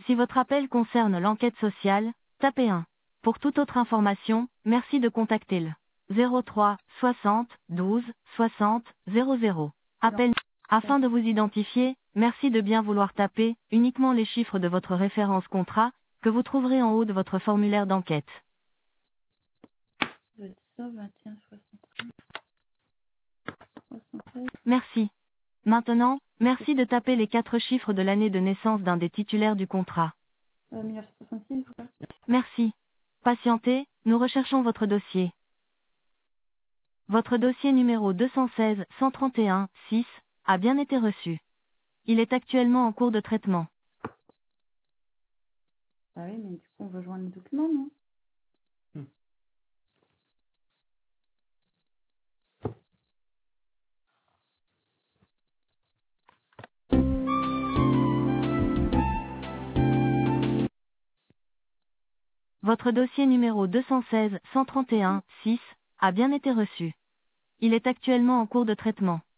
Si votre appel concerne l'enquête sociale, tapez 1. Pour toute autre information, merci de contacter le 03 60 12 60 00. Appel. Afin de vous identifier, merci de bien vouloir taper uniquement les chiffres de votre référence contrat que vous trouverez en haut de votre formulaire d'enquête. Ça doit être ça, 21, 73. Merci. Maintenant, merci de taper les 4 chiffres de l'année de naissance d'un des titulaires du contrat. 1966, voilà. Merci. Patientez, nous recherchons votre dossier. Votre dossier numéro 216 131 6 a bien été reçu. Il est actuellement en cours de traitement. Ah oui, mais du coup, on veut joindre le document, non? Votre dossier numéro 216 131 6 a bien été reçu. Il est actuellement en cours de traitement.